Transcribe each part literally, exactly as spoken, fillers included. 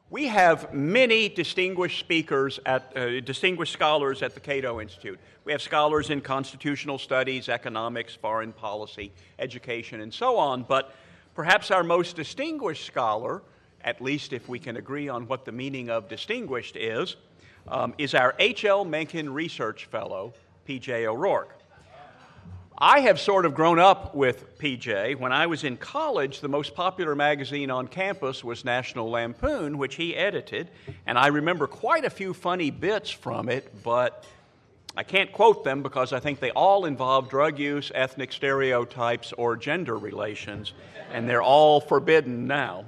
We have many distinguished speakers, at, uh, distinguished scholars at the Cato Institute. We have scholars in constitutional studies, economics, foreign policy, education, and so on. But perhaps our most distinguished scholar, at least if we can agree on what the meaning of distinguished is, um, is our H L Mencken Research Fellow, P J O'Rourke. I have sort of grown up with P J. When I was in college, the most popular magazine on campus was National Lampoon, which he edited, and I remember quite a few funny bits from it, but I can't quote them because I think they all involve drug use, ethnic stereotypes, or gender relations, and they're all forbidden now.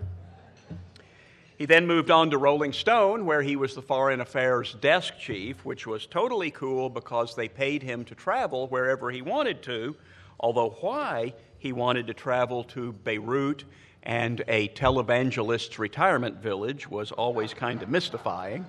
He then moved on to Rolling Stone, where he was the foreign affairs desk chief, which was totally cool because they paid him to travel wherever he wanted to, although why he wanted to travel to Beirut and a televangelist's retirement village was always kind of mystifying.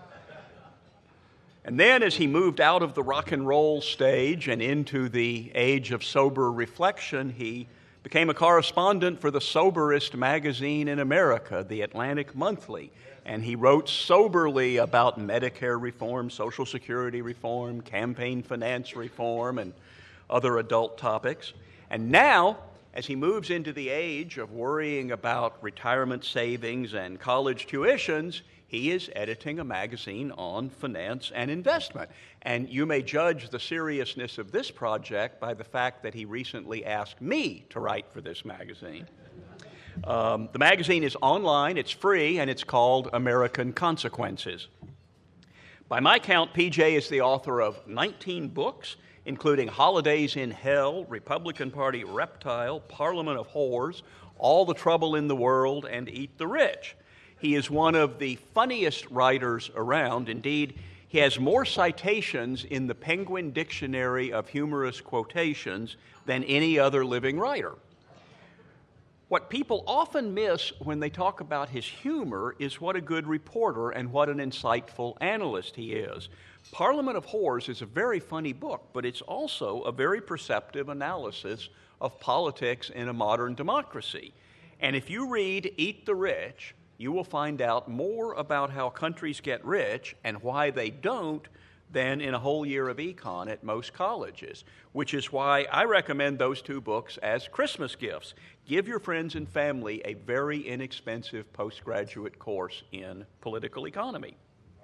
And then as he moved out of the rock and roll stage and into the age of sober reflection, he became a correspondent for the soberest magazine in America, the Atlantic Monthly, and he wrote soberly about Medicare reform, Social Security reform, campaign finance reform, and other adult topics. And now, as he moves into the age of worrying about retirement savings and college tuitions, he is editing a magazine on finance and investment. And you may judge the seriousness of this project by the fact that he recently asked me to write for this magazine. Um, the magazine is online, it's free, and it's called American Consequences. By my count, P J is the author of nineteen books, including Holidays in Hell, Republican Party Reptile, Parliament of Whores, All the Trouble in the World, and Eat the Rich. He is one of the funniest writers around. Indeed, he has more citations in the Penguin Dictionary of Humorous Quotations than any other living writer. What people often miss when they talk about his humor is what a good reporter and what an insightful analyst he is. Parliament of Whores is a very funny book, but it's also a very perceptive analysis of politics in a modern democracy. And if you read Eat the Rich, you will find out more about how countries get rich and why they don't than in a whole year of econ at most colleges, which is why I recommend those two books as Christmas gifts. Give your friends and family a very inexpensive postgraduate course in political economy.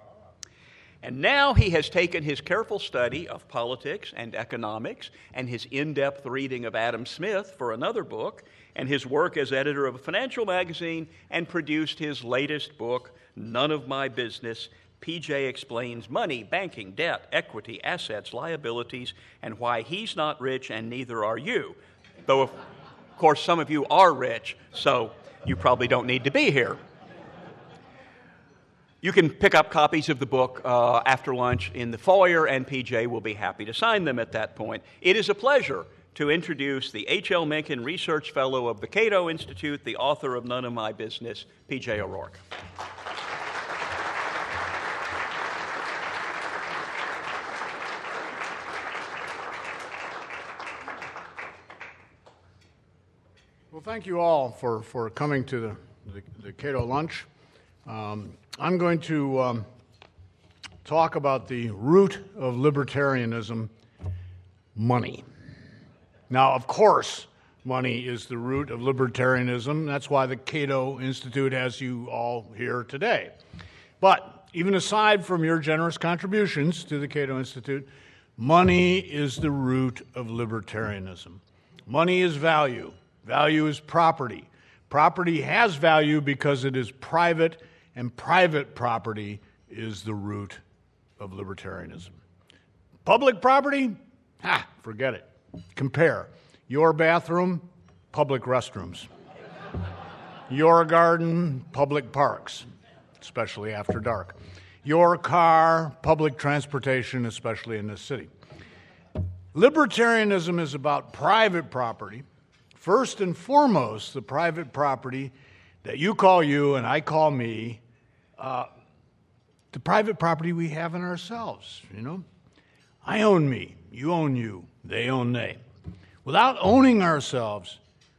And now he has taken his careful study of politics and economics and his in-depth reading of Adam Smith for another book and his work as editor of a financial magazine and produced his latest book, None of My Business. P J explains money, banking, debt, equity, assets, liabilities, and why he's not rich and neither are you. Though, of course, some of you are rich, so you probably don't need to be here. You can pick up copies of the book uh, after lunch in the foyer, and P J will be happy to sign them at that point. It is a pleasure to introduce the H L Mencken Research Fellow of the Cato Institute, the author of None of My Business, P J O'Rourke. Well, thank you all for, for coming to the, the, the Cato lunch. Um, I'm going to um, talk about the root of libertarianism, money. Now, of course, money is the root of libertarianism. That's why the Cato Institute has you all here today. But even aside from your generous contributions to the Cato Institute, money is the root of libertarianism. Money is value. Value is property. Property has value because it is private, and private property is the root of libertarianism. Public property? Ha, forget it. Compare your bathroom, public restrooms. Your garden, public parks, especially after dark. Your car, public transportation, especially in this city. Libertarianism is about private property. First and foremost, the private property that you call you and I call me, uh, the private property we have in ourselves, you know? I own me, you own you, they own they. Without owning ourselves,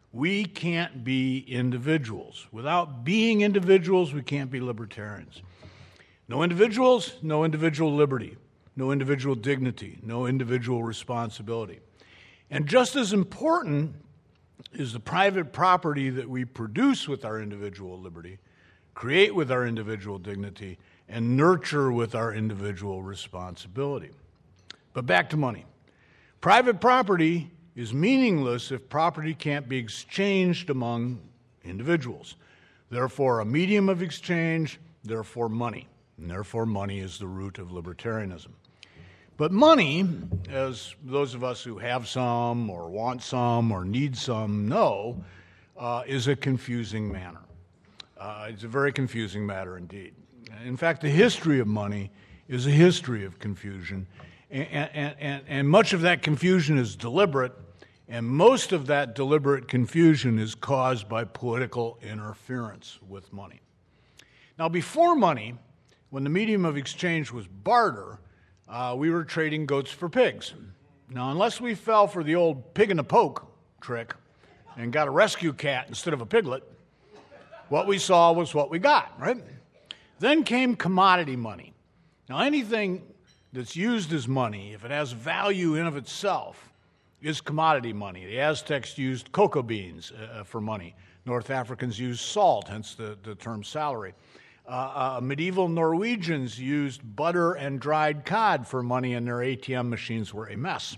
We can't be individuals. Without being individuals, we can't be libertarians. No individuals, no individual liberty, no individual dignity, no individual responsibility. And just as important is the private property that we produce with our individual liberty, create with our individual dignity, and nurture with our individual responsibility. But back to money. Private property is meaningless if property can't be exchanged among individuals. Therefore, a medium of exchange, therefore money. And therefore, money is the root of libertarianism. But money, as those of us who have some or want some or need some know, uh, is a confusing matter. Uh, it's a very confusing matter indeed. In fact, the history of money is a history of confusion, and, and, and, and much of that confusion is deliberate, and most of that deliberate confusion is caused by political interference with money. Now, before money, when the medium of exchange was barter, uh, we were trading goats for pigs. Now, unless we fell for the old pig in the poke trick and got a rescue cat instead of a piglet, what we saw was what we got, right? Then came commodity money. Now, anything that's used as money, if it has value in of itself, is commodity money. The Aztecs used cocoa beans uh, for money. North Africans used salt, hence the, the term salary. Uh, uh, medieval Norwegians used butter and dried cod for money, and their A T M machines were a mess.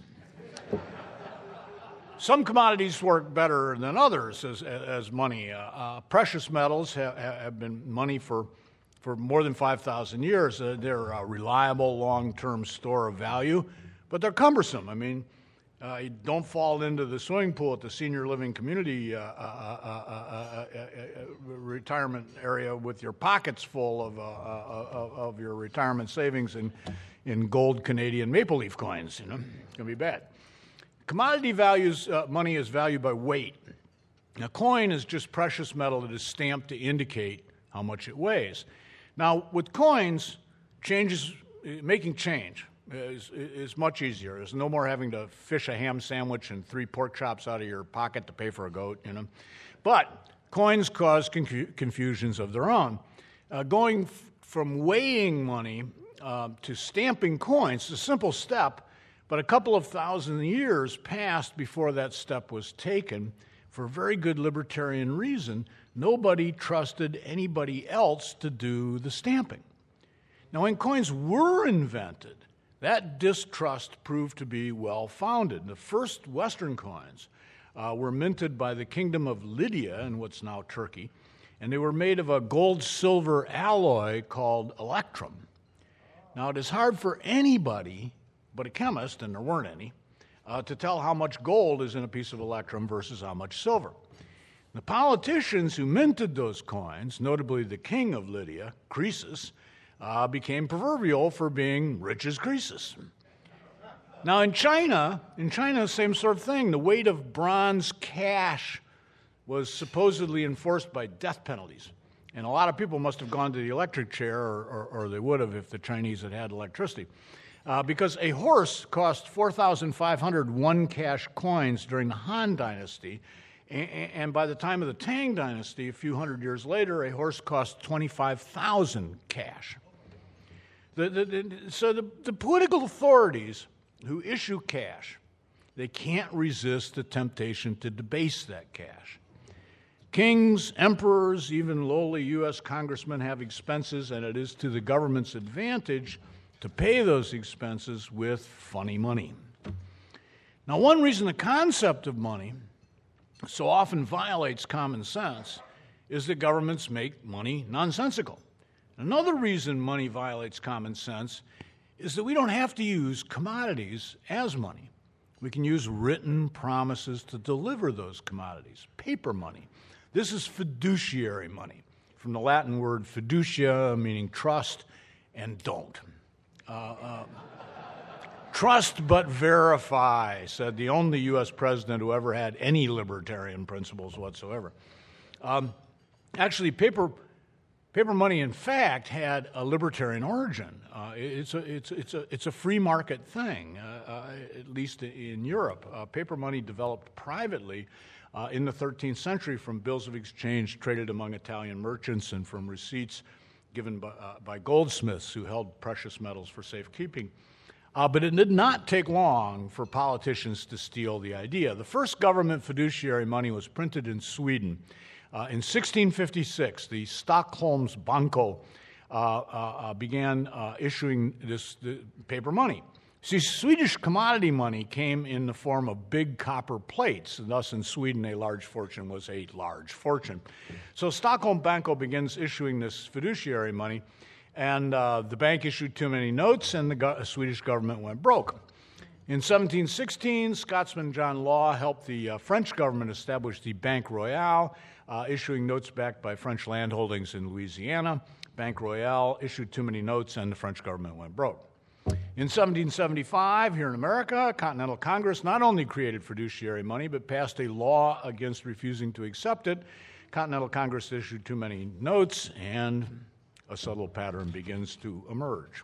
Some commodities work better than others as, as money. Uh, uh, precious metals have, have been money for, for more than five thousand years. Uh, they're a reliable, long-term store of value, but they're cumbersome. I mean, uh, you don't fall into the swimming pool at the senior living community uh, uh, uh, uh, uh, uh, retirement area with your pockets full of, uh, uh, of your retirement savings in, in gold Canadian maple leaf coins. You know, it's going to be bad. Commodity values, uh, money is valued by weight. A coin is just precious metal that is stamped to indicate how much it weighs. Now, with coins, changes, making change is, is much easier. There's no more having to fish a ham sandwich and three pork chops out of your pocket to pay for a goat, you know. But coins cause confu- confusions of their own. Uh, going f- from weighing money uh, to stamping coins is a simple step, but a couple of thousand years passed before that step was taken. For a very good libertarian reason, nobody trusted anybody else to do the stamping. Now, when coins were invented, that distrust proved to be well-founded. The first Western coins uh, were minted by the Kingdom of Lydia in what's now Turkey, and they were made of a gold-silver alloy called electrum. Now, it is hard for anybody but a chemist, and there weren't any, uh, to tell how much gold is in a piece of electrum versus how much silver. The politicians who minted those coins, notably the king of Lydia, Croesus, uh, became proverbial for being rich as Croesus. Now in China, in China, same sort of thing. The weight of bronze cash was supposedly enforced by death penalties. And a lot of people must have gone to the electric chair, or, or, or they would have if the Chinese had had electricity. Uh, because a horse cost four thousand five hundred one-cash coins during the Han Dynasty, and, and by the time of the Tang Dynasty, a few hundred years later, a horse cost twenty-five thousand cash. The, the, the, so the, the political authorities who issue cash, they can't resist the temptation to debase that cash. Kings, emperors, even lowly U S congressmen have expenses, and it is to the government's advantage to pay those expenses with funny money. Now, one reason the concept of money so often violates common sense is that governments make money nonsensical. Another reason money violates common sense is that we don't have to use commodities as money. We can use written promises to deliver those commodities, paper money. This is fiduciary money, from the Latin word fiducia, meaning trust, and don't. Uh, uh, trust but verify, said the only U S president who ever had any libertarian principles whatsoever. Um, actually, paper paper money, in fact, had a libertarian origin. Uh, it's a it's it's a it's a free market thing, uh, uh, at least in Europe. Uh, paper money developed privately uh, in the thirteenth century from bills of exchange traded among Italian merchants and from receipts given by, uh, by goldsmiths who held precious metals for safekeeping. Uh, but it did not take long for politicians to steal the idea. The first government fiduciary money was printed in Sweden. Uh, in sixteen fifty-six, the Stockholms Banco uh, uh, began uh, issuing this the paper money. See, Swedish commodity money came in the form of big copper plates, and thus in Sweden a large fortune was a large fortune. So Stockholm Banco begins issuing this fiduciary money, and uh, the bank issued too many notes, and the go- Swedish government went broke. In seventeen sixteen, Scotsman John Law helped the uh, French government establish the Banque Royale, uh, issuing notes backed by French landholdings in Louisiana. Banque Royale issued too many notes, and the French government went broke. In seventeen seventy-five, here in America, Continental Congress not only created fiduciary money, but passed a law against refusing to accept it. Continental Congress issued too many notes, and a subtle pattern begins to emerge.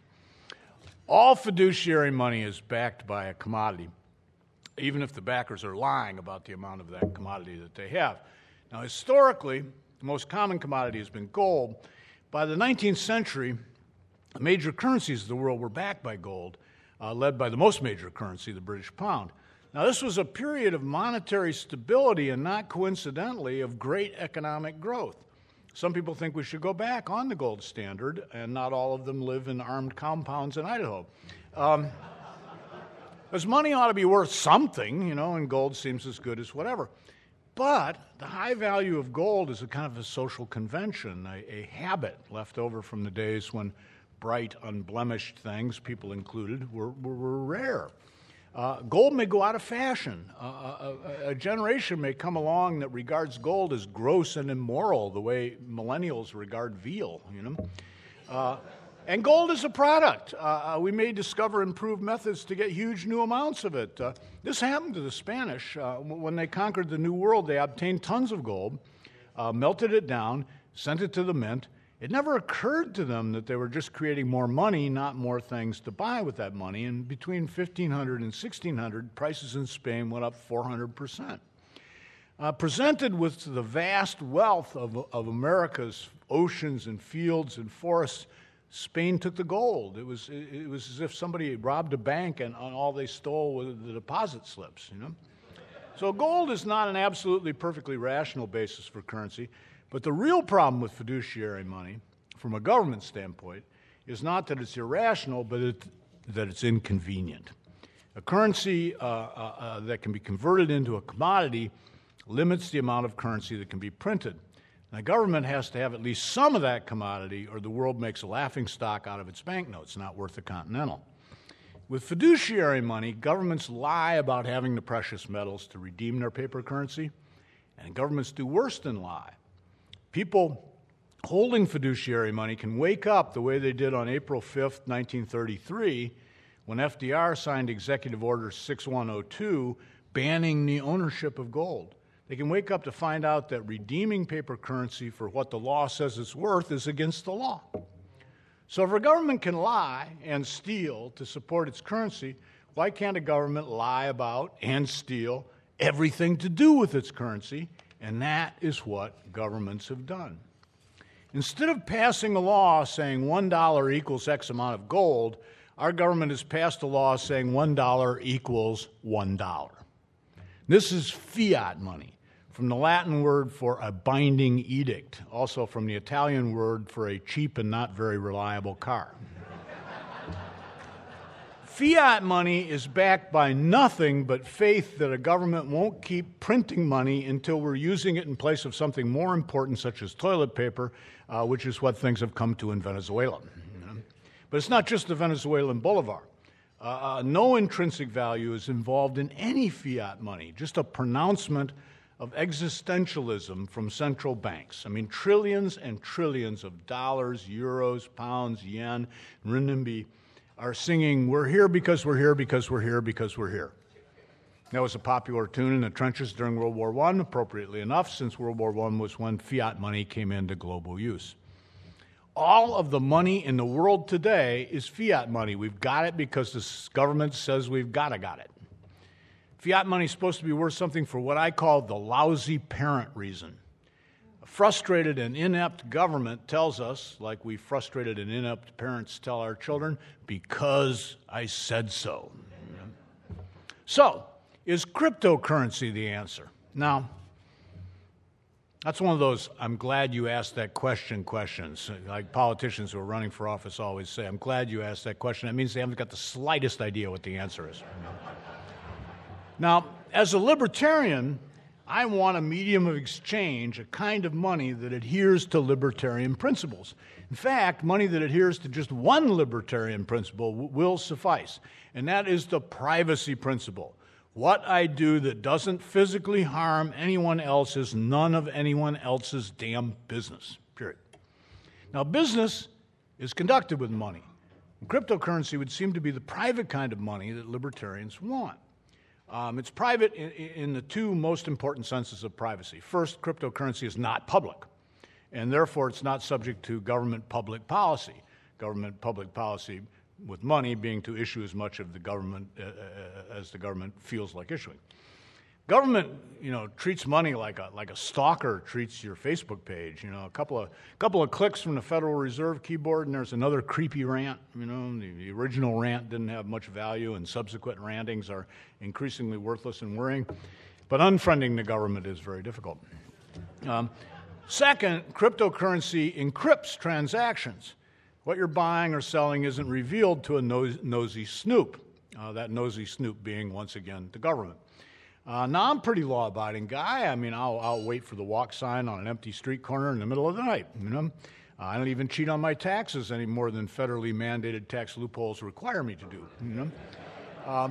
All fiduciary money is backed by a commodity, even if the backers are lying about the amount of that commodity that they have. Now, historically, the most common commodity has been gold. By the nineteenth century, the major currencies of the world were backed by gold, uh, led by the most major currency, the British pound. Now, this was a period of monetary stability and not coincidentally of great economic growth. Some people think we should go back on the gold standard, and not all of them live in armed compounds in Idaho. Um, because money ought to be worth something, you know, and gold seems as good as whatever. But the high value of gold is a kind of a social convention, a, a habit left over from the days when bright, unblemished things, people included, were, were, were rare. Uh, gold may go out of fashion. Uh, a, a generation may come along that regards gold as gross and immoral, the way millennials regard veal, you know. Uh, and gold is a product. Uh, we may discover improved methods to get huge new amounts of it. Uh, this happened to the Spanish. Uh, when they conquered the New World, they obtained tons of gold, uh, melted it down, sent it to the mint. It never occurred to them that they were just creating more money, not more things to buy with that money. And between fifteen hundred and sixteen hundred, prices in Spain went up four hundred percent. Uh, presented with the vast wealth of, of America's oceans and fields and forests, Spain took the gold. It was, it, it was as if somebody robbed a bank and, and all they stole were the deposit slips, you know? So gold is not an absolutely perfectly rational basis for currency. But the real problem with fiduciary money, from a government standpoint, is not that it's irrational, but it, that it's inconvenient. A currency uh, uh, uh, that can be converted into a commodity limits the amount of currency that can be printed. Now, government has to have at least some of that commodity, or the world makes a laughingstock out of its banknotes, not worth a continental. With fiduciary money, governments lie about having the precious metals to redeem their paper currency, and governments do worse than lie. People holding fiduciary money can wake up the way they did on April fifth, nineteen thirty-three, when F D R signed Executive Order six one oh two banning the ownership of gold. They can wake up to find out that redeeming paper currency for what the law says it's worth is against the law. So if a government can lie and steal to support its currency, why can't a government lie about and steal everything to do with its currency? And that is what governments have done. Instead of passing a law saying one dollar equals X amount of gold, our government has passed a law saying one dollar equals one dollar. This is fiat money, from the Latin word for a binding edict, also from the Italian word for a cheap and not very reliable car. Fiat money is backed by nothing but faith that a government won't keep printing money until we're using it in place of something more important, such as toilet paper, uh, which is what things have come to in Venezuela. You know? But it's not just the Venezuelan bolivar. Uh, uh, no intrinsic value is involved in any fiat money, just a pronouncement of existentialism from central banks. I mean, trillions and trillions of dollars, euros, pounds, yen, renminbi are singing, "We're here because we're here because we're here because we're here." That was a popular tune in the trenches during World War One, appropriately enough, since World War One was when fiat money came into global use. All of the money in the world today is fiat money. We've got it because the government says we've gotta got it. Fiat money is supposed to be worth something for what I call the lousy parent reason. A frustrated and inept government tells us, like we frustrated and inept parents tell our children, because I said so. So, is cryptocurrency the answer? Now, that's one of those I'm glad you asked that question questions, like politicians who are running for office always say, I'm glad you asked that question. That means they haven't got the slightest idea what the answer is. Now, as a libertarian, I want a medium of exchange, a kind of money that adheres to libertarian principles. In fact, money that adheres to just one libertarian principle w- will suffice, and that is the privacy principle. What I do that doesn't physically harm anyone else is none of anyone else's damn business, period. Now, business is conducted with money. And cryptocurrency would seem to be the private kind of money that libertarians want. Um, it's private in, in the two most important senses of privacy. First, cryptocurrency is not public, and therefore it's not subject to government public policy. Government public policy with money being to issue as much of the government uh, uh, as the government feels like issuing. Government, you know, treats money like a like a stalker treats your Facebook page. You know, a couple of couple of clicks from the Federal Reserve keyboard, and there's another creepy rant. You know, the, the original rant didn't have much value, and subsequent rantings are increasingly worthless and worrying. But unfriending the government is very difficult. Um, second, cryptocurrency encrypts transactions. What you're buying or selling isn't revealed to a nos- nosy snoop. Uh, that nosy snoop being once again the government. Uh, now, I'm a pretty law-abiding guy. I mean, I'll, I'll wait for the walk sign on an empty street corner in the middle of the night, you know. Uh, I don't even cheat on my taxes any more than federally mandated tax loopholes require me to do, you know. Um,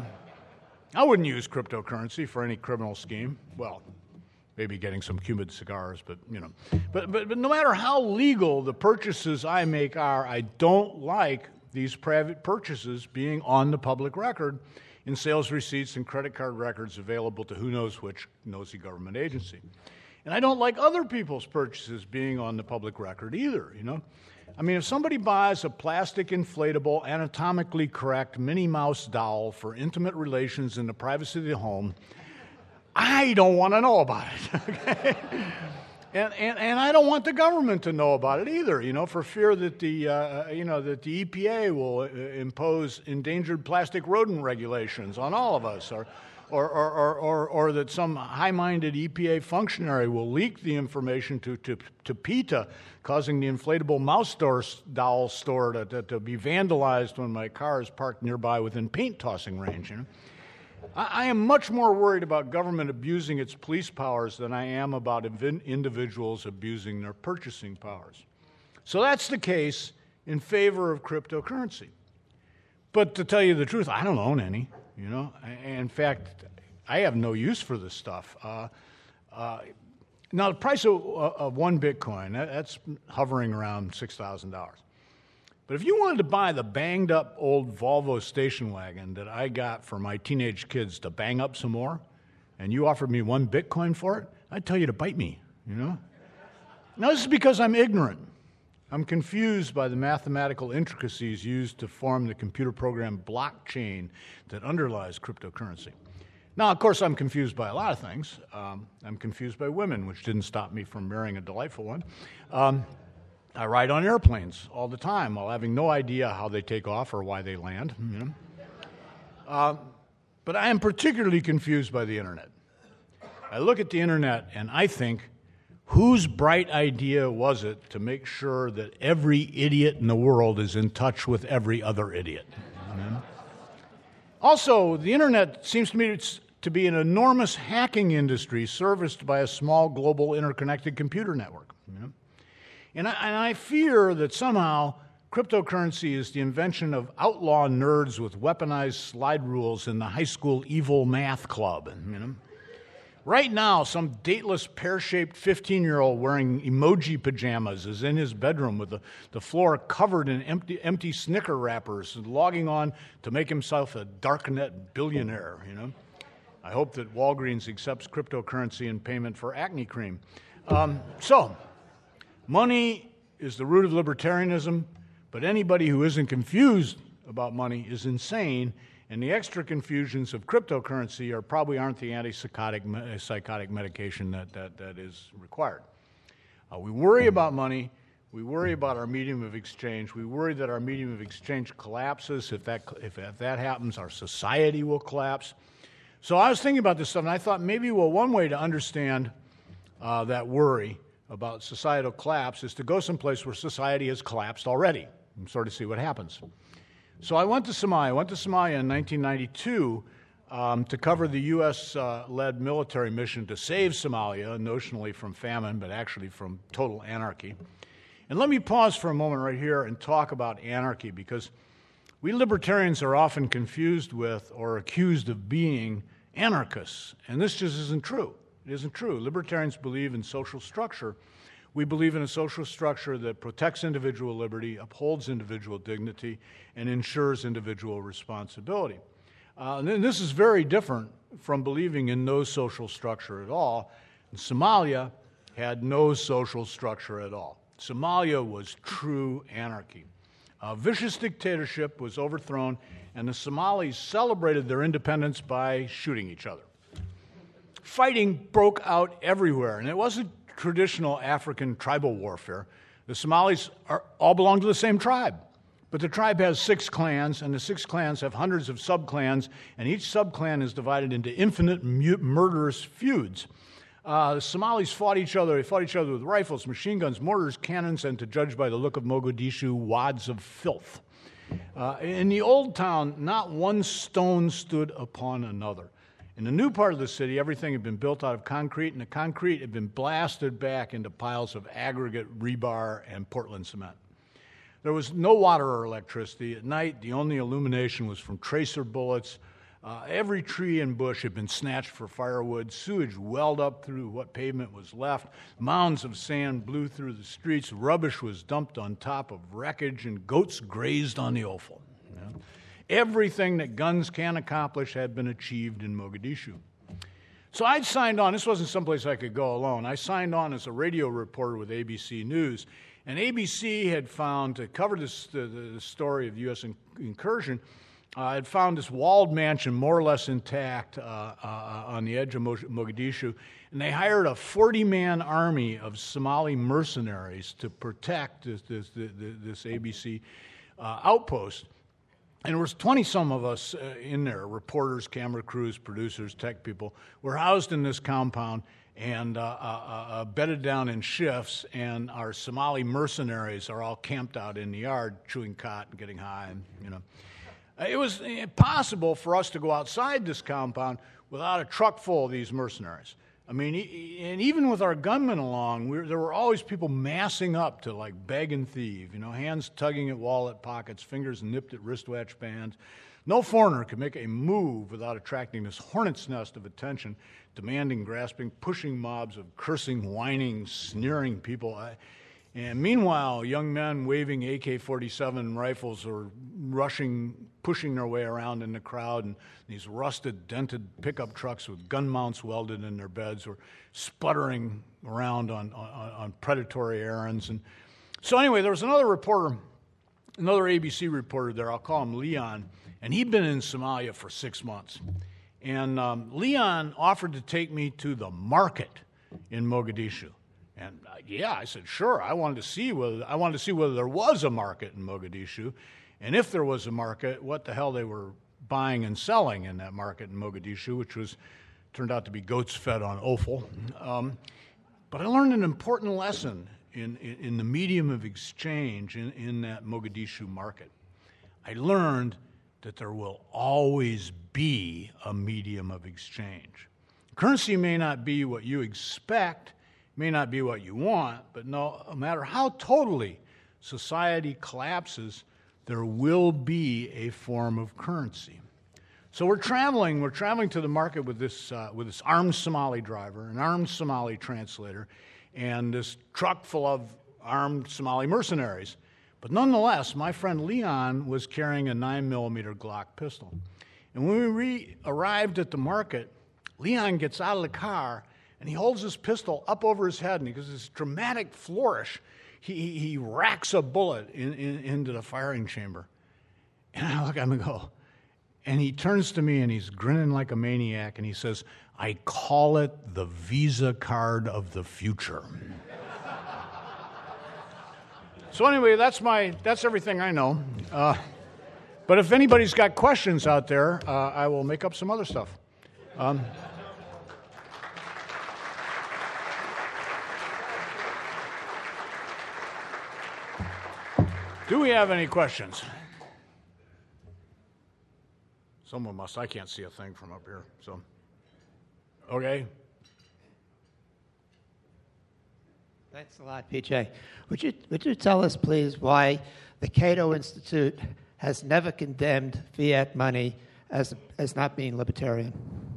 I wouldn't use cryptocurrency for any criminal scheme. Well, maybe getting some Cuban cigars, but, you know. But, but, but no matter how legal the purchases I make are, I don't like these private purchases being on the public record in sales receipts and credit card records available to who knows which nosy government agency. And I don't like other people's purchases being on the public record either, you know. I mean, if somebody buys a plastic, inflatable, anatomically correct Minnie Mouse doll for intimate relations in the privacy of the home, I don't want to know about it, okay? And, and, and I don't want the government to know about it either, you know, for fear that the, uh, you know, that the E P A will uh, impose endangered plastic rodent regulations on all of us, or, or, or, or, or, or that some high-minded E P A functionary will leak the information to, to, to PETA, causing the inflatable mouse store, doll store to, to, to be vandalized when my car is parked nearby within paint-tossing range, you know. I am much more worried about government abusing its police powers than I am about individuals abusing their purchasing powers. So that's the case in favor of cryptocurrency. But to tell you the truth, I don't own any, you know. In fact, I have no use for this stuff. Uh, uh, now, the price of, of one Bitcoin, that's hovering around six thousand dollars. But if you wanted to buy the banged-up old Volvo station wagon that I got for my teenage kids to bang up some more, and you offered me one Bitcoin for it, I'd tell you to bite me, you know? Now, this is because I'm ignorant. I'm confused by the mathematical intricacies used to form the computer program blockchain that underlies cryptocurrency. Now, of course, I'm confused by a lot of things. Um, I'm confused by women, which didn't stop me from marrying a delightful one. Um, I ride on airplanes all the time while having no idea how they take off or why they land, you know. Uh, but I am particularly confused by the internet. I look at the internet and I think, whose bright idea was it to make sure that every idiot in the world is in touch with every other idiot? You know? Also, the internet seems to me it's, to be an enormous hacking industry serviced by a small global interconnected computer network, you know. And I, and I fear that somehow cryptocurrency is the invention of outlaw nerds with weaponized slide rules in the high school evil math club. You know? Right now, some dateless pear-shaped fifteen-year-old wearing emoji pajamas is in his bedroom with the, the floor covered in empty, empty Snicker wrappers, logging on to make himself a darknet billionaire. You know? I hope that Walgreens accepts cryptocurrency in payment for acne cream. Um, so... Money is the root of libertarianism, but anybody who isn't confused about money is insane, And the extra confusions of cryptocurrency are probably aren't the antipsychotic psychotic medication that, that, that is required. Uh, we worry about money. We worry about our medium of exchange. We worry that our medium of exchange collapses. If that, if, if that happens, our society will collapse. So I was thinking about this stuff, and I thought maybe, well, one way to understand uh, that worry about societal collapse is to go someplace where society has collapsed already and sort of see what happens. So I went to Somalia. I went to Somalia in nineteen ninety-two um, to cover the U S-led uh, military mission to save Somalia, notionally from famine, but actually from total anarchy. And let me pause for a moment right here and talk about anarchy, because we libertarians are often confused with or accused of being anarchists, and this just isn't true. It isn't true. Libertarians believe in social structure. We believe in a social structure that protects individual liberty, upholds individual dignity, and ensures individual responsibility. Uh, and this is very different from believing in no social structure at all. And Somalia had no social structure at all. Somalia was true anarchy. A vicious dictatorship was overthrown, and the Somalis celebrated their independence by shooting each other. Fighting broke out everywhere, and it wasn't traditional African tribal warfare. The Somalis are, all belong to the same tribe, but the tribe has six clans, and the six clans have hundreds of sub-clans, and each sub-clan is divided into infinite mu- murderous feuds. Uh, the Somalis fought each other. They fought each other with rifles, machine guns, mortars, cannons, and to judge by the look of Mogadishu, wads of filth. Uh, in the old town, not one stone stood upon another. In the new part of the city, everything had been built out of concrete, and the concrete had been blasted back into piles of aggregate rebar and Portland cement. There was no water or electricity. At night, the only illumination was from tracer bullets. Uh, every tree and bush had been snatched for firewood. Sewage welled up through what pavement was left. Mounds of sand blew through the streets. Rubbish was dumped on top of wreckage, and goats grazed on the offal. You know? Everything that guns can accomplish had been achieved in Mogadishu. So I'd signed on. This wasn't someplace I could go alone. I signed on as a radio reporter with A B C News. And A B C had found, to cover this, the, the story of the U S incursion, Uh, had found this walled mansion more or less intact uh, uh, on the edge of Mogadishu, and they hired a forty-man army of Somali mercenaries to protect this, this, this, this A B C uh, outpost. And there was twenty-some of us uh, in there, reporters, camera crews, producers, tech people. We're housed in this compound and uh, uh, uh, bedded down in shifts, and our Somali mercenaries are all camped out in the yard, chewing cot and getting high, and, you know. It was impossible for us to go outside this compound without a truck full of these mercenaries. I mean, and even with our gunmen along, we were, there were always people massing up to like beg and thieve, you know, hands tugging at wallet pockets, fingers nipped at wristwatch bands. No foreigner could make a move without attracting this hornet's nest of attention, demanding, grasping, pushing mobs of cursing, whining, sneering people. I, And meanwhile, young men waving A K forty-seven rifles or rushing, pushing their way around in the crowd, and these rusted, dented pickup trucks with gun mounts welded in their beds were sputtering around on, on, on predatory errands. And so anyway, there was another reporter, another A B C reporter there, I'll call him Leon, and he'd been in Somalia for six months. And um, Leon offered to take me to the market in Mogadishu. And uh, yeah, I said, sure. I wanted to see whether I wanted to see whether there was a market in Mogadishu, and if there was a market, what the hell they were buying and selling in that market in Mogadishu, which was turned out to be goats fed on offal. Um, but I learned an important lesson in, in, in the medium of exchange in, in that Mogadishu market. I learned that there will always be a medium of exchange. Currency may not be what you expect, may not be what you want, but no matter how totally society collapses, there will be a form of currency. So we're traveling, we're traveling to the market with this, uh, with this armed Somali driver, an armed Somali translator, and this truck full of armed Somali mercenaries. But nonetheless, my friend Leon was carrying a nine millimeter Glock pistol. And when we re- arrived at the market, Leon gets out of the car and he holds his pistol up over his head, and he gives this dramatic flourish. He, he, he racks a bullet in, in, into the firing chamber. And I look at him and go, and he turns to me and he's grinning like a maniac, and he says, "I call it the Visa card of the future." So anyway, that's my that's everything I know. Uh, but if anybody's got questions out there, uh, I will make up some other stuff. Um, do we have any questions? Someone must. I can't see a thing from up here. So, okay. Thanks a lot, P J. Would you would you tell us, please, why the Cato Institute has never condemned fiat money as as not being libertarian?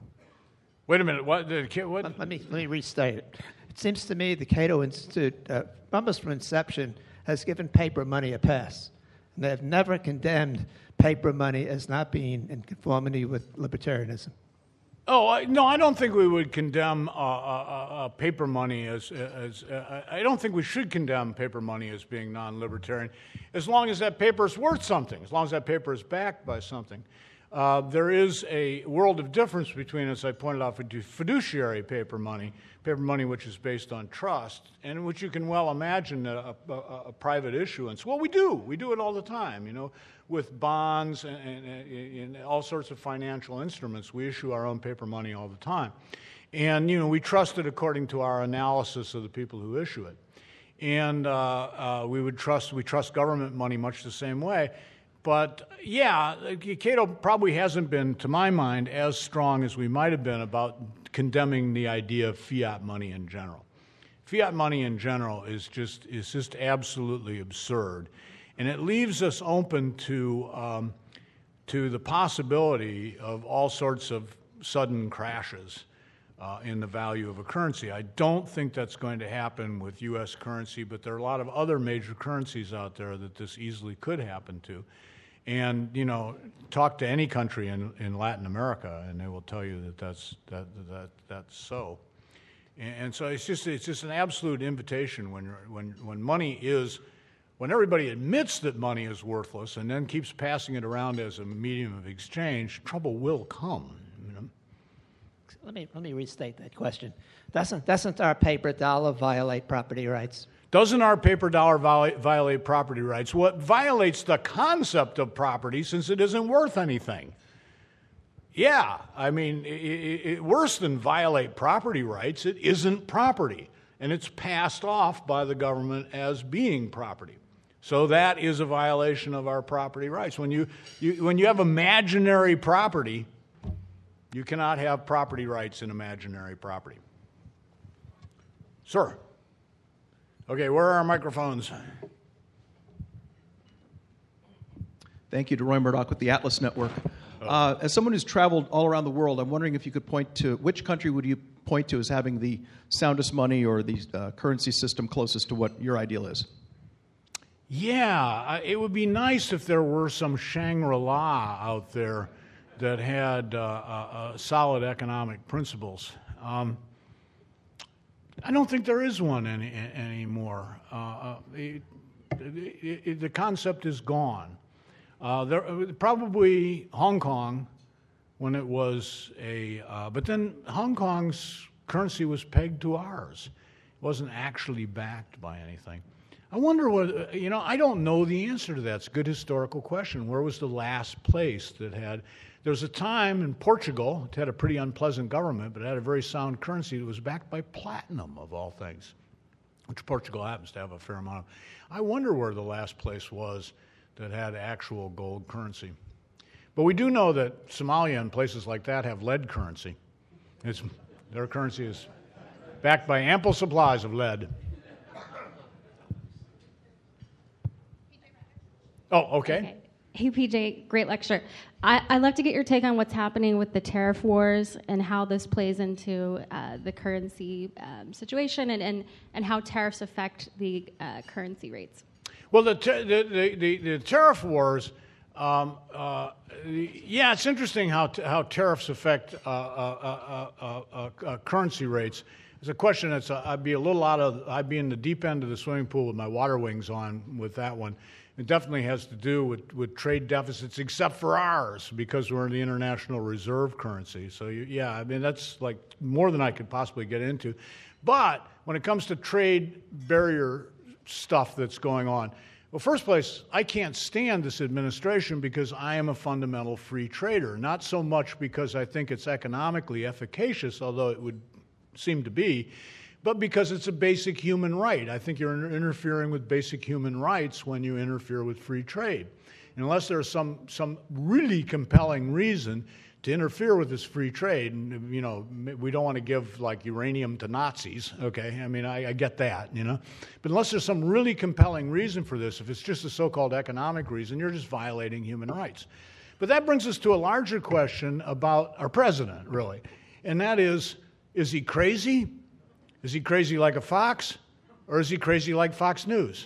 Wait a minute. What? Did, what? Let, let me let me restate it. It seems to me the Cato Institute, uh, almost from inception, has given paper money a pass, and they have never condemned paper money as not being in conformity with libertarianism. Oh, I, no, I don't think we would condemn uh, uh, uh, paper money as, as uh, I don't think we should condemn paper money as being non-libertarian, as long as that paper is worth something, as long as that paper is backed by something. Uh, there is a world of difference between, as I pointed out, fiduciary paper money, paper money which is based on trust, and which you can well imagine a, a, a private issuance. Well, we do. We do it all the time, you know, with bonds and, and, and all sorts of financial instruments. We issue our own paper money all the time. And, you know, we trust it according to our analysis of the people who issue it. And uh, uh, we would trust, we trust government money much the same way. But, yeah, Cato probably hasn't been, to my mind, as strong as we might have been about condemning the idea of fiat money in general. Fiat money in general is just is just absolutely absurd. And it leaves us open to, um, to the possibility of all sorts of sudden crashes uh, in the value of a currency. I don't think that's going to happen with U S currency, but there are a lot of other major currencies out there that this easily could happen to. And, you know, talk to any country in, in Latin America, and they will tell you that that's, that, that, that's so. And, and so it's just, it's just an absolute invitation when, when, when money is, when everybody admits that money is worthless and then keeps passing it around as a medium of exchange, trouble will come. You know? Let me, let me restate that question. Doesn't, doesn't our paper dollar violate property rights? Doesn't our paper dollar violate, violate property rights? Well, it violates the concept of property since it isn't worth anything. Yeah, I mean, it, it, it, worse than violate property rights, it isn't property. And it's passed off by the government as being property. So that is a violation of our property rights. When you, you, when you have imaginary property, you cannot have property rights in imaginary property. Sir? Okay, where are our microphones? Thank you to Roy Murdoch with the Atlas Network. Uh, as someone who's traveled all around the world, I'm wondering if you could point to, which country would you point to as having the soundest money or the uh, currency system closest to what your ideal is? Yeah, it would be nice if there were some Shangri-La out there that had uh, uh, solid economic principles. Um, I don't think there is one any, anymore. Uh, it, it, it, the concept is gone. Uh, there, probably Hong Kong, when it was a, uh, but then Hong Kong's currency was pegged to ours. It wasn't actually backed by anything. I wonder what, you know, I don't know the answer to that. It's a good historical question. Where was the last place that had, there was a time in Portugal, it had a pretty unpleasant government, but it had a very sound currency that was backed by platinum, of all things, which Portugal happens to have a fair amount of. I wonder where the last place was that had actual gold currency. But we do know that Somalia and places like that have lead currency. It's, their currency is backed by ample supplies of lead. Oh, okay. okay. Hey, P J, great lecture. I, I'd love to get your take on what's happening with the tariff wars and how this plays into uh, the currency um, situation and, and, and how tariffs affect the uh, currency rates. Well, the, ter- the, the, the, the tariff wars, um, uh, yeah, it's interesting how, t- how tariffs affect uh, uh, uh, uh, uh, currency rates. It's a question that's, uh, I'd be a little out of, I'd be in the deep end of the swimming pool with my water wings on with that one. It definitely has to do with, with trade deficits, except for ours, because we're in the international reserve currency. So, you, yeah, I mean, that's like more than I could possibly get into. But when it comes to trade barrier stuff that's going on, well, first place, I can't stand this administration because I am a fundamental free trader. Not so much because I think it's economically efficacious, although it would seem to be, but because it's a basic human right. I think you're inter- interfering with basic human rights when you interfere with free trade. And unless there's some some really compelling reason to interfere with this free trade, and, you know, we don't want to give, like, uranium to Nazis, okay? I mean, I, I get that, you know? But unless there's some really compelling reason for this, if it's just a so-called economic reason, you're just violating human rights. But that brings us to a larger question about our president, really. And that is, is he crazy? Is he crazy like a fox? Or is he crazy like Fox News?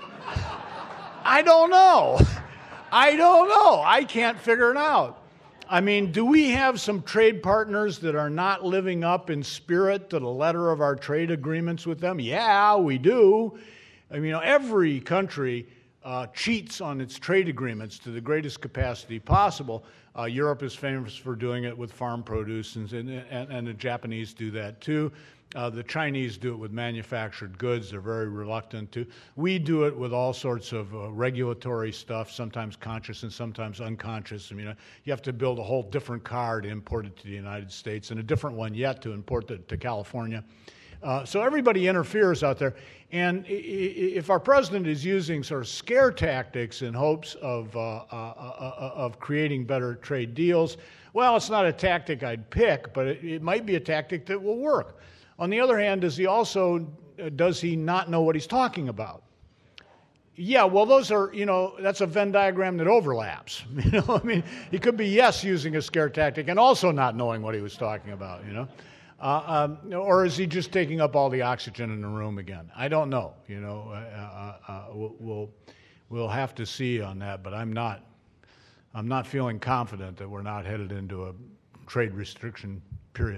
I don't know. I don't know. I can't figure it out. I mean, do we have some trade partners that are not living up in spirit to the letter of our trade agreements with them? Yeah, we do. I mean, you know, every country uh, cheats on its trade agreements to the greatest capacity possible. Uh, Europe is famous for doing it with farm produce, and, and, and the Japanese do that too. Uh, the Chinese do it with manufactured goods. They're very reluctant to. We do it with all sorts of uh, regulatory stuff, sometimes conscious and sometimes unconscious. I mean, uh, you have to build a whole different car to import it to the United States, and a different one yet to import it to California. Uh, so everybody interferes out there. And if our president is using sort of scare tactics in hopes of, uh, uh, uh, of creating better trade deals, well, it's not a tactic I'd pick, but it, it might be a tactic that will work. On the other hand, does he also, does he not know what he's talking about? Yeah, well, those are, you know, that's a Venn diagram that overlaps. You know, I mean, he could be, yes, using a scare tactic and also not knowing what he was talking about, you know. Uh, um, or is he just taking up all the oxygen in the room again? I don't know, you know. Uh, uh, we'll, we'll, we'll have to see on that, but I'm not, I'm not feeling confident that we're not headed into a trade restriction period.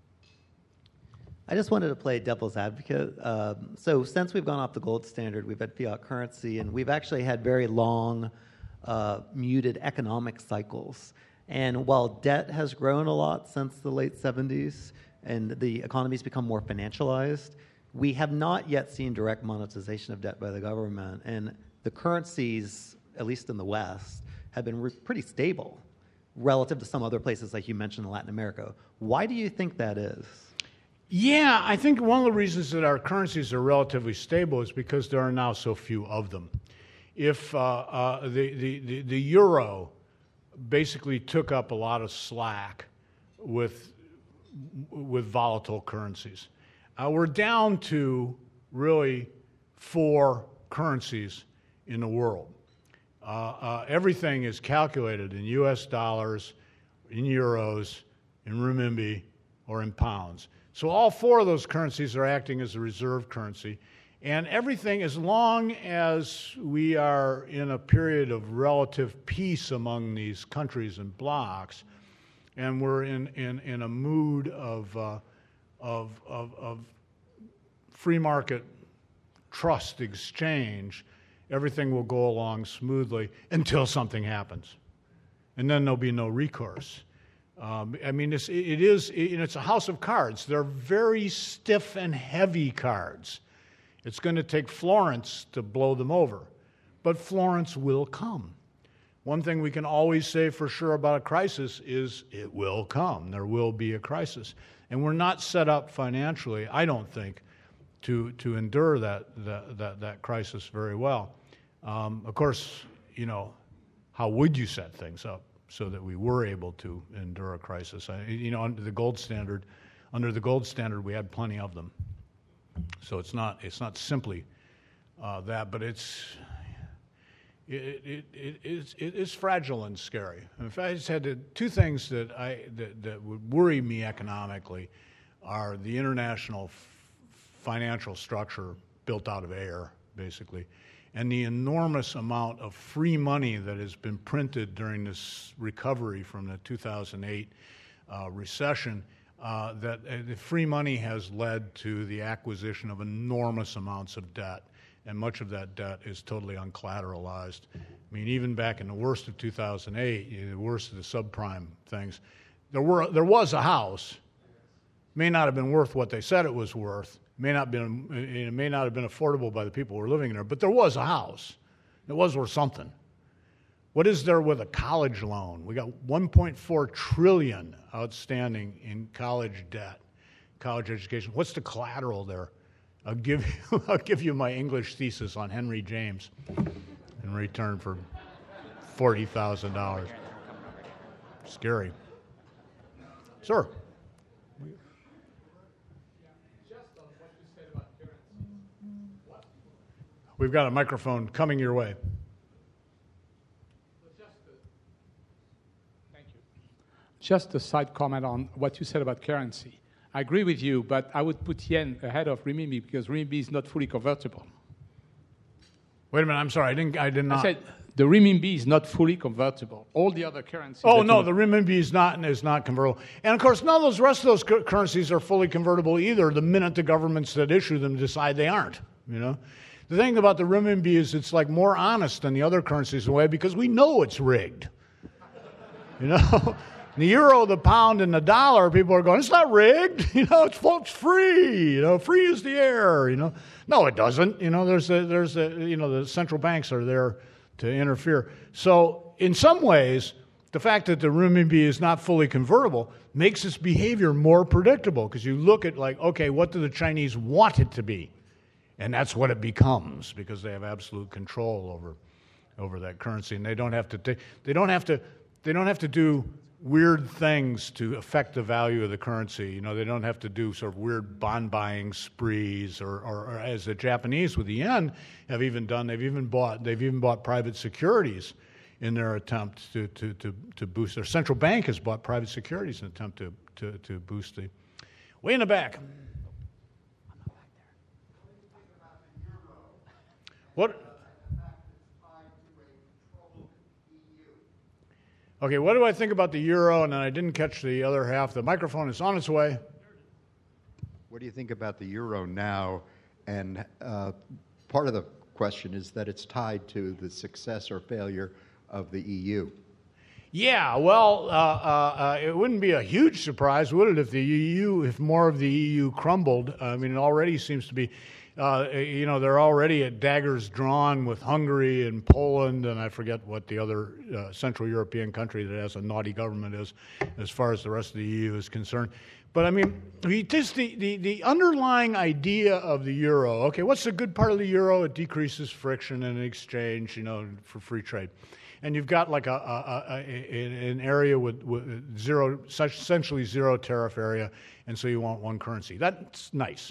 I just wanted to play devil's advocate. Um, so since we've gone off the gold standard, we've had fiat currency, and we've actually had very long, uh, muted economic cycles. And while debt has grown a lot since the late seventies, and the economy's become more financialized, we have not yet seen direct monetization of debt by the government. And the currencies, at least in the West, have been re- pretty stable relative to some other places, like you mentioned, in Latin America. Why do you think that is? Yeah, I think one of the reasons that our currencies are relatively stable is because there are now so few of them. If uh, uh, the, the, the, the euro basically took up a lot of slack with, with volatile currencies, uh, we're down to really four currencies in the world. Uh, uh, everything is calculated in U S dollars, in euros, in renminbi, or in pounds. So all four of those currencies are acting as a reserve currency. And everything, as long as we are in a period of relative peace among these countries and blocs, and we're in, in, in a mood of, uh, of, of, of free market trust exchange, everything will go along smoothly until something happens. And then there'll be no recourse. Um, I mean, it's, it is, it, it's a house of cards. They're very stiff and heavy cards. It's going to take Florence to blow them over. But Florence will come. One thing we can always say for sure about a crisis is it will come. There will be a crisis. And we're not set up financially, I don't think, to, to endure that, that, that, that crisis very well. Um, of course, you know, how would you set things up so that we were able to endure a crisis? I, you know, under the gold standard, under the gold standard, we had plenty of them. So it's not it's not simply uh, that, but it's it it, it, it's, it is fragile and scary. In fact, I just had to, two things that I that, that would worry me economically are the international f- financial structure built out of air, basically, and the enormous amount of free money that has been printed during this recovery from the two thousand eight uh, recession, uh, that uh, the free money has led to the acquisition of enormous amounts of debt. and much of that debt is totally uncollateralized. I mean, even back in the worst of two thousand eight, you know, the worst of the subprime things, there were there was a house. May not have been worth what they said it was worth. May not been it may not have been affordable by the people who were living there, but there was a house. It was worth something. What is there with a college loan? We got one point four trillion outstanding in college debt, college education. What's the collateral there? I'll give you, I'll give you my English thesis on Henry James in return for forty thousand dollars. Scary. Sir. We've got a microphone coming your way. Just a side comment on what you said about currency. I agree with you, but I would put yen ahead of renminbi because renminbi is not fully convertible. Wait a minute, I'm sorry, I didn't. I did not. I said the renminbi is not fully convertible. All the other currencies. Oh no, the renminbi is not is not convertible, and of course none of those rest of those cu- currencies are fully convertible either. The minute the governments that issue them decide they aren't, you know. The thing about the renminbi is it's like more honest than the other currencies in a way because we know it's rigged, you know. The euro, the pound, and the dollar, people are going, it's not rigged, you know, it's, it's free, you know, free as the air, you know. No, it doesn't, you know, there's a, there's a, you know, the central banks are there to interfere. So in some ways, the fact that the renminbi is not fully convertible makes its behavior more predictable because you look at like, okay, what do the Chinese want it to be? And that's what it becomes because they have absolute control over, over that currency, and they don't have to, t- they don't have to, they don't have to do weird things to affect the value of the currency. You know, they don't have to do sort of weird bond buying sprees, or, or, or as the Japanese with the yen have even done. They've even bought. They've even bought private securities in their attempt to to to, to boost. Their central bank has bought private securities in an attempt to to to boost the. Way in the back. What? Okay, what do I think about the euro? And then I didn't catch the other half. The microphone is on its way. What do you think about the euro now? And uh, part of the question is that it's tied to the success or failure of the E U. Yeah, well, uh, uh, it wouldn't be a huge surprise, would it, if the E U, if more of the E U crumbled? I mean, it already seems to be. Uh, you know, they're already at daggers drawn with Hungary and Poland, and I forget what the other uh, Central European country that has a naughty government is, as far as the rest of the E U is concerned. But I mean, just the, the, the underlying idea of the euro. Okay, what's the good part of the euro? It decreases friction in exchange, you know, for free trade. And you've got like a, a, a, a an area with, with zero, essentially zero tariff area, and so you want one currency. That's nice,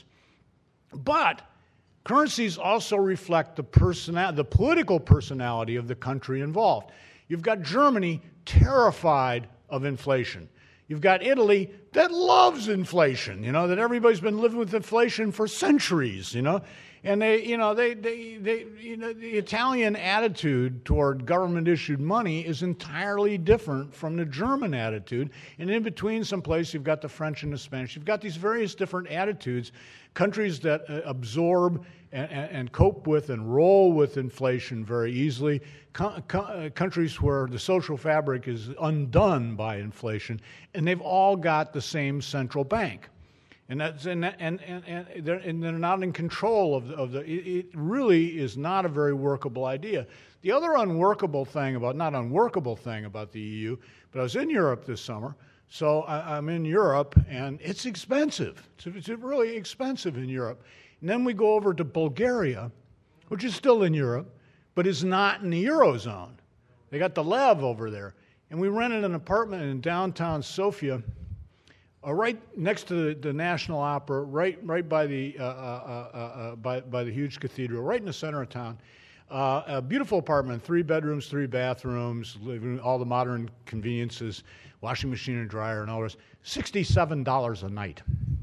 but currencies also reflect the persona- the political personality of the country involved. You've got Germany terrified of inflation. You've got Italy that loves inflation, you know, that everybody's been living with inflation for centuries, you know. And they, you know, they, they, they, you know, the Italian attitude toward government-issued money is entirely different from the German attitude. And in between someplace, you've got the French and the Spanish. You've got these various different attitudes, countries that uh, absorb and, and cope with and roll with inflation very easily, co- co- countries where the social fabric is undone by inflation, and they've all got the same central bank. And that's and and and, and, they're, and they're not in control of the, of the it, it really is not a very workable idea. The other unworkable thing about not unworkable thing about the E U, but I was in Europe this summer, so I, I'm in Europe and it's expensive. It's, it's really expensive in Europe. And then we go over to Bulgaria, which is still in Europe, but is not in the Eurozone. They got the lev over there, and we rented an apartment in downtown Sofia. Uh, right next to the, the National Opera, right right by the uh, uh, uh, uh, by by the huge cathedral, right in the center of town. Uh, a beautiful apartment, three bedrooms, three bathrooms, living all the modern conveniences, washing machine and dryer, and all this. Sixty-seven dollars a night.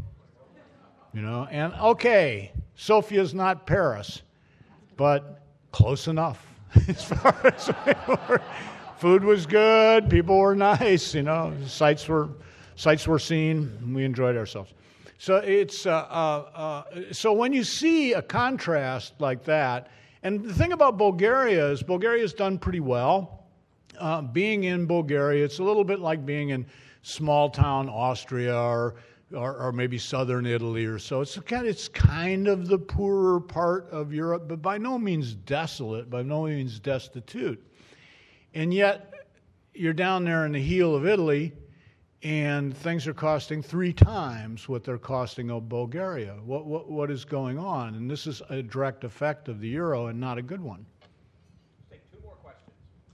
You know, and okay, Sofia's not Paris, but close enough as far as we were. Food was good, people were nice. You know, sights were. Sights were seen, and we enjoyed ourselves. So it's uh, uh, uh, so when you see a contrast like that, and the thing about Bulgaria is Bulgaria's done pretty well. Uh, being in Bulgaria, it's a little bit like being in small town Austria or, or or maybe southern Italy or so. It's kind it's kind of the poorer part of Europe, but by no means desolate, by no means destitute. And yet, you're down there in the heel of Italy, and things are costing three times what they're costing of Bulgaria. What, what, what is going on? And this is a direct effect of the euro and not a good one. Let's take two more questions.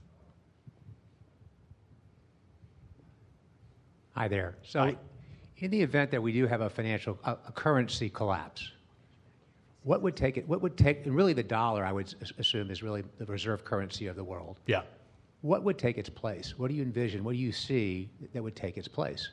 Hi there. So, Hi. in the event that we do have a financial, a, a currency collapse, what would take it, what would take, and really the dollar, I would s- assume, is really the reserve currency of the world. Yeah. What would take its place? What do you envision? What do you see that would take its place?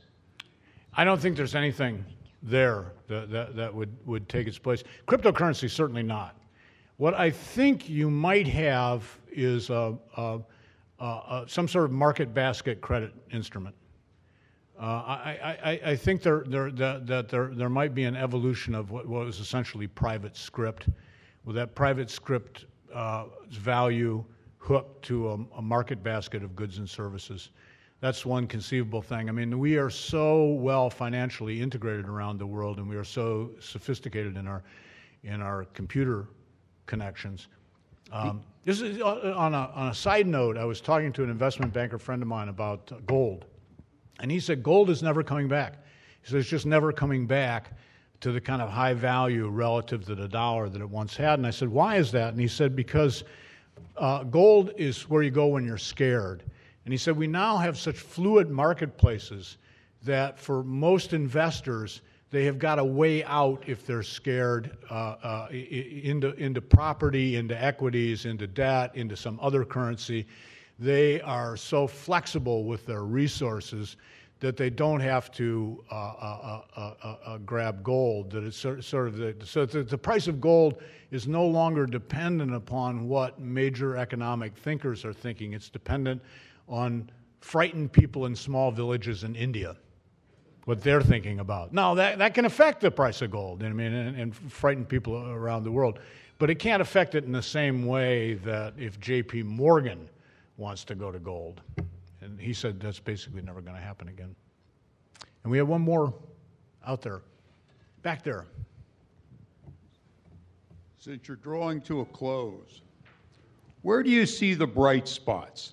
I don't think there's anything there that, that, that would, would take its place. Cryptocurrency, certainly not. What I think you might have is a, a, a, a, some sort of market basket credit instrument. Uh, I, I, I think there, there, that, that there, there might be an evolution of what was essentially private script, with that private script's uh, value hooked to a, a market basket of goods and services. That's one conceivable thing. I mean, we are so well financially integrated around the world, and we are so sophisticated in our in our computer connections. Um, this is on a on a side note. I was talking to an investment banker friend of mine about uh, gold, and he said gold is never coming back. He said it's just never coming back to the kind of high value relative to the dollar that it once had. And I said, why is that? And he said, because Uh, gold is where you go when you're scared. And he said, we now have such fluid marketplaces that for most investors, they have got a way out if they're scared uh, uh, into, into property, into equities, into debt, into some other currency. They are so flexible with their resources that they don't have to uh, uh, uh, uh, uh, grab gold. That it's sort, sort of the, so the, the price of gold is no longer dependent upon what major economic thinkers are thinking. It's dependent on frightened people in small villages in India, what they're thinking about. Now, that, that can affect the price of gold, I mean, and, and frighten people around the world. But it can't affect it in the same way that if J P Morgan wants to go to gold. And he said that's basically never going to happen again. And we have one more out there, back there. Since you're drawing to a close, where do you see the bright spots?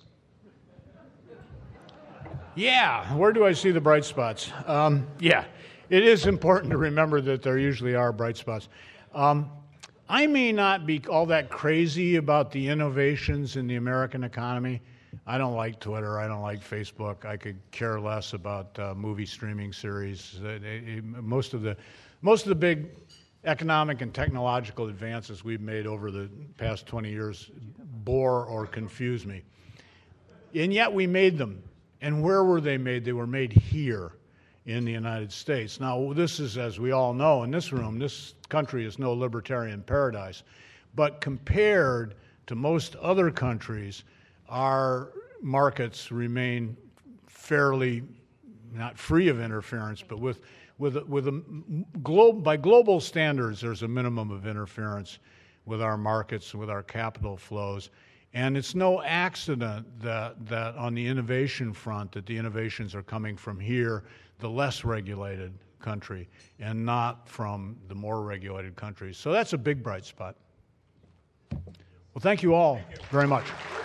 Yeah, where do I see the bright spots? Um, yeah, it is important to remember that there usually are bright spots. Um, I may not be all that crazy about the innovations in the American economy. I don't like Twitter. I don't like Facebook. I could care less about uh, movie streaming series. Uh, it, most of the, most of the big economic and technological advances we've made over the past twenty years bore or confuse me. And yet we made them. And where were they made? They were made here in the United States. Now, this is, as we all know in this room, this country is no libertarian paradise. But compared to most other countries, our markets remain fairly, not free of interference, but with with a, with a globe by global standards, there's a minimum of interference with our markets, with our capital flows, and it's no accident that that on the innovation front, that the innovations are coming from here, the less regulated country, and not from the more regulated countries. So that's a big bright spot. Well, thank you all very much.